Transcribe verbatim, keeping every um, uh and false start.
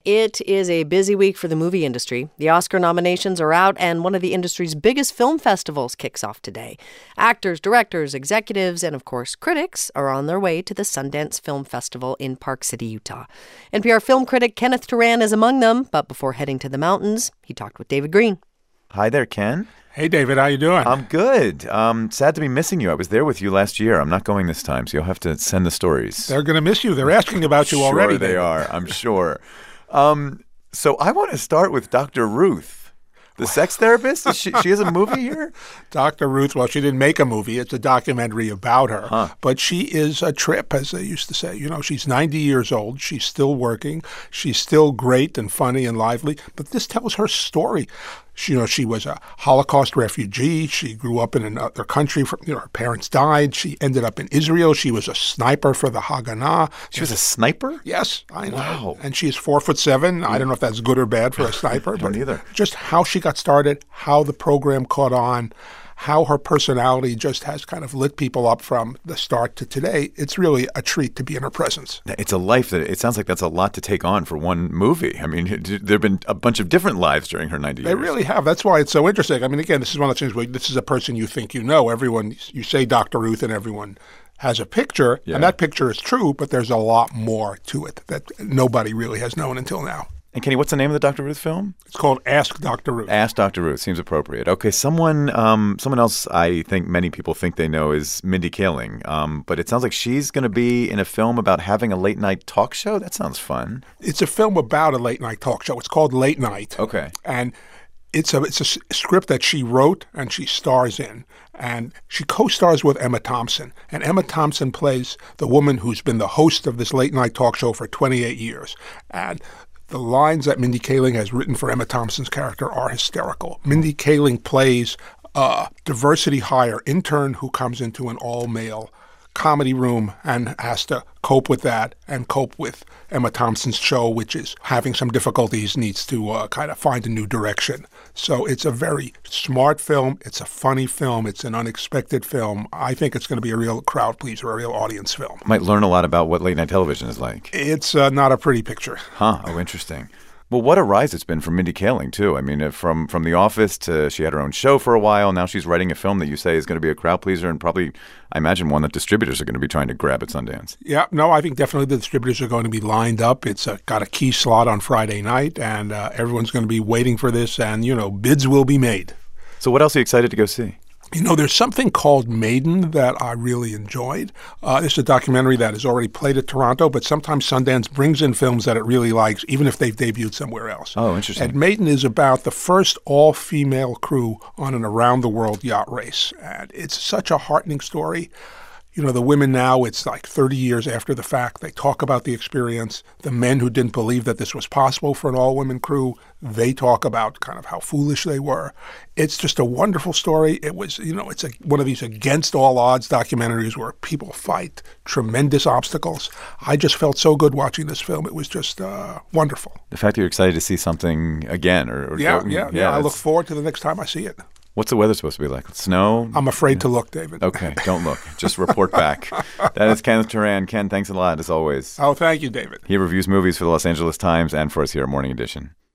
It is a busy week for the movie industry. The Oscar nominations are out, and one of the industry's biggest film festivals kicks off today. Actors, directors, executives, and of course, critics are on their way to the Sundance Film Festival in Park City, Utah. N P R film critic Kenneth Turan is among them, but before heading to the mountains, he talked with David Greene. Hi there, Ken. Hey, David. How you doing? I'm good. Um, sad to be missing you. I was there with you last year. I'm not going this time, so you'll have to send the stories. They're going to miss you. They're asking about you sure already. Sure they David. are. I'm sure. Um, so I want to start with Doctor Ruth, the sex therapist. Is she, she has a movie here? Doctor Ruth, well, she didn't make a movie. It's a documentary about her. Huh. But she is a trip, as they used to say. You know, she's ninety years old. She's still working. She's still great and funny and lively. But this tells her story. She, you know, she was a Holocaust refugee. She grew up in another country. From, you know, her parents died. She ended up in Israel. She was a sniper for the Haganah. She was a sniper? Yes, I know. Wow. And she's four foot seven. I don't know if that's good or bad for a sniper. I don't but either. Just how she got started, how the program caught on, how her personality just has kind of lit people up from the start to today. It's really a treat to be in her presence. It's a life that it sounds like that's a lot to take on for one movie. I mean, there have been a bunch of different lives during her ninety They years. They really have. That's why it's so interesting. I mean, again, this is one of the things where this is a person you think you know. Everyone, you say Doctor Ruth and everyone has a picture, yeah. and that picture is true, but there's a lot more to it that nobody really has known until now. And Kenny, what's the name of the Doctor Ruth film? It's called Ask Doctor Ruth. Ask Doctor Ruth. Seems appropriate. Okay, someone um, someone else I think many people think they know is Mindy Kaling. Um, but it sounds like she's going to be in a film about having a late-night talk show? That sounds fun. It's a film about a late-night talk show. It's called Late Night. Okay. And it's a, it's a script that she wrote and she stars in. And she co-stars with Emma Thompson. And Emma Thompson plays the woman who's been the host of this late-night talk show for twenty-eight years. And the lines that Mindy Kaling has written for Emma Thompson's character are hysterical. Mindy Kaling plays a diversity hire intern who comes into an all-male comedy room and has to cope with that and cope with Emma Thompson's show, which is having some difficulties, needs to uh, kind of find a new direction. So it's a very smart film. It's a funny film. It's an unexpected film. I think it's going to be a real crowd pleaser, a real audience film. Might learn a lot about what late-night television is like. It's uh, not a pretty picture. Huh. Oh, interesting. Well, what a rise it's been for Mindy Kaling, too. I mean, from from The Office to she had her own show for a while. Now she's writing a film that you say is going to be a crowd pleaser and probably, I imagine, one that distributors are going to be trying to grab at Sundance. Yeah, no, I think definitely the distributors are going to be lined up. It's uh, got a key slot on Friday night, and uh, everyone's going to be waiting for this, and, you know, bids will be made. So what else are you excited to go see? You know, there's something called Maiden that I really enjoyed. Uh, this is a documentary that is already played at Toronto, but sometimes Sundance brings in films that it really likes, even if they've debuted somewhere else. Oh, interesting. And Maiden is about the first all-female crew on an around-the-world yacht race. And it's such a heartening story. You know, the women now, it's like thirty years after the fact. They talk about the experience. The men who didn't believe that this was possible for an all-women crew, they talk about kind of how foolish they were. It's just a wonderful story. It was, you know, it's a, one of these against all odds documentaries where people fight tremendous obstacles. I just felt so good watching this film. It was just uh, wonderful. The fact that you're excited to see something again. or, or Yeah, or, yeah, yeah. yeah I look forward to the next time I see it. What's the weather supposed to be like? Snow? I'm afraid yeah. to look, David. Okay, don't look. Just report back. That is Kenneth Turan. Ken, thanks a lot, as always. Oh, thank you, David. He reviews movies for the Los Angeles Times and for us here at Morning Edition.